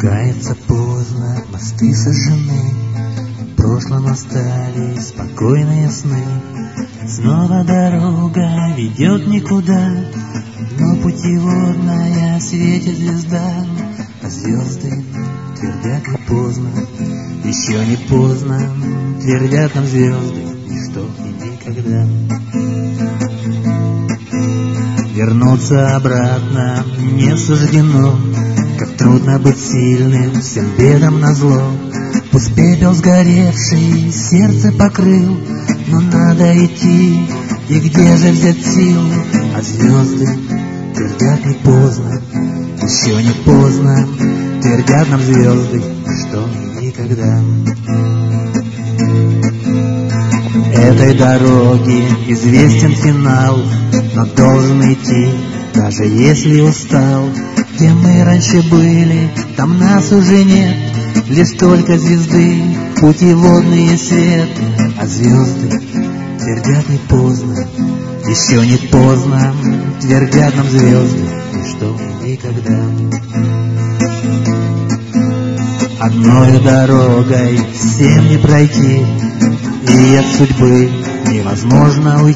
Спускается поздно, мосты сожжены, в прошлом остались спокойные сны. Снова дорога ведет никуда, но путеводная светит звезда, а звезды твердят не поздно, еще не поздно, твердят нам звезды, ничто и никогда. Вернуться обратно не суждено, как трудно быть сильным, всем бедам назло. Пусть пепел сгоревший сердце покрыл, но надо идти, и где же взять силу? А звезды твердят не поздно, еще не поздно, твердят нам звезды, что никогда. Этой дороги известен финал, но должен идти, даже если устал. Где мы раньше были, там нас уже нет, лишь только звезды, путеводный свет. А звезды твердят не поздно, еще не поздно, твердят нам звезды, что никогда. Одной дорогой всем не пройти, и от судьбы невозможно уйти.